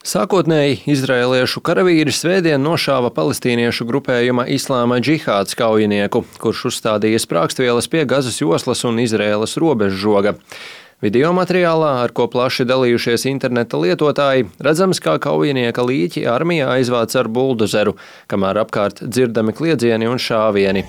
Sākotnēji izraēliešu karavīri svētdien nošāva palestīniešu grupējuma Islāma džihāds kaujinieku, kurš uzstādīja sprāgstvielas pie Gazas joslas un Izraēlas robežžoga. Video materiālā, ar ko plaši dalījušies interneta lietotāji, redzams, kā kaujinieka līķi armija aizvāc ar buldozeru, kamēr apkārt dzirdami kliedzieni un šāvieni.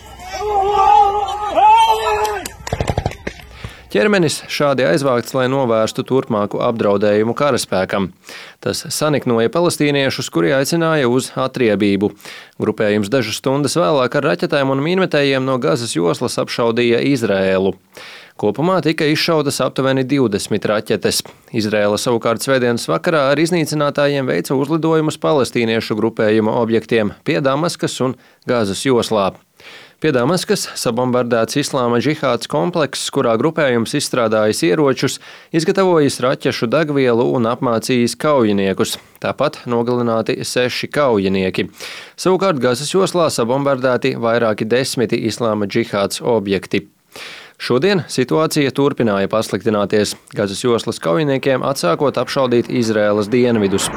Ķermenis šādi aizvākts, lai novērstu turpmāku apdraudējumu karaspēkam. Tas saniknoja palestīniešus, kuri aicināja uz atriebību. Grupējums dažas stundas vēlāk ar raķetēm un mīnmetējiem no Gazas joslas apšaudīja Izraēlu. Kopumā tika izšautas aptuveni 20 raķetes. Izraēla savukārt svētdienas vakarā ar iznīcinātājiem veica uzlidojumus palestīniešu grupējuma objektiem pie Damaskas un Gazas joslā. Pie Damaskas sabombardēts Islāma džihāds komplekss, kurā grupējums izstrādājis ieročus, izgatavojis raķešu degvielu un apmācījis kaujiniekus. Tāpat nogalināti 6 kaujinieki. Savukārt Gazas joslā sabombardēti vairāki 10 Islāma džihāds objekti. Šodien situācija turpināja pasliktināties, Gazas joslas kaujiniekiem atsākot apšaudīt Izraēlas dienvidus.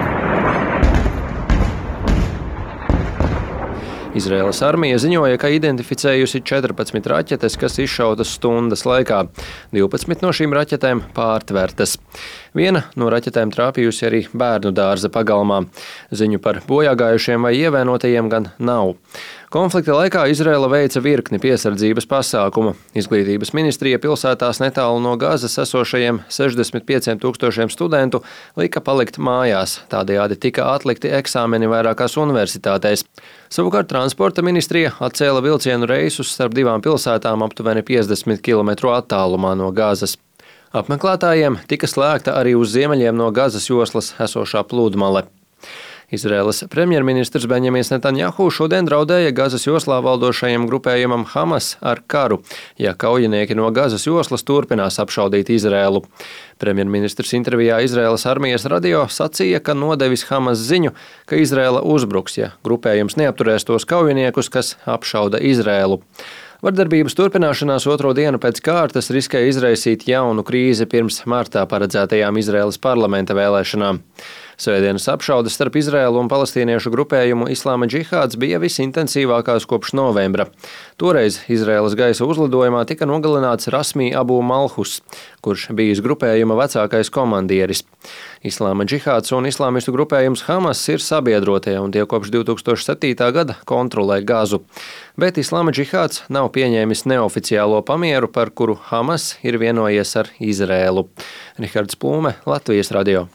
Izraēlas armija ziņoja, ka identificējusi 14 raķetes, kas izšautas stundas laikā. 12 no šīm raķetēm pārtvertas. Viena no raķetēm trāpījusi arī bērnu dārza pagalmā. Ziņu par bojāgājušiem vai ievainotajiem gan nav. Konflikta laikā Izraēla veica virkni piesardzības pasākumu. Izglītības ministrija pilsētās netālu no Gazas esošajiem 65 000 studentu lika palikt mājās. Tādējādi tika atlikti eksāmeni vairākās universitātēs. Savukārt transporta ministrija atcēla vilcienu reisus starp divām pilsētām aptuveni 50 km attālumā no Gazas. Apmeklētājiem tika slēgta arī uz ziemeļiem no Gazas joslas esošā pludmale. Izraēlas premjerministrs Benjamins Netanjahu šodien draudēja Gazas joslā valdošajam grupējumam Hamas ar karu, ja kaujinieki no Gazas joslas turpinās apšaudīt Izraēlu. Premjerministrs intervijā Izraēlas armijas radio sacīja, ka nodevis Hamas ziņu, ka Izraēla uzbruks, ja grupējums neapturēs tos kaujiniekus, kas apšauda Izraēlu. Vardarbības turpināšanās otro dienu pēc kārtas riskē izraisīt jaunu krīzi pirms martā paredzētajām Izraēlas parlamenta vēlēšanām. Svētdienas apšaudes starp Izraēlu un palestīniešu grupējumu Islāma džihāds bija visintensīvākās kopš novembra. Toreiz Izraēlas gaisa uzlidojumā tika nogalināts Rasmī Abu Malhus, kurš bijis grupējuma vecākais komandieris. Islāma džihāds un islāmistu grupējums Hamas ir sabiedrotie un tie kopš 2007. gada kontrolē Gazu. Bet Islāma džihāds nav pieņēmis neoficiālo pamieru, par kuru Hamas ir vienojies ar Izraēlu. Rihards Plūme, Latvijas radio.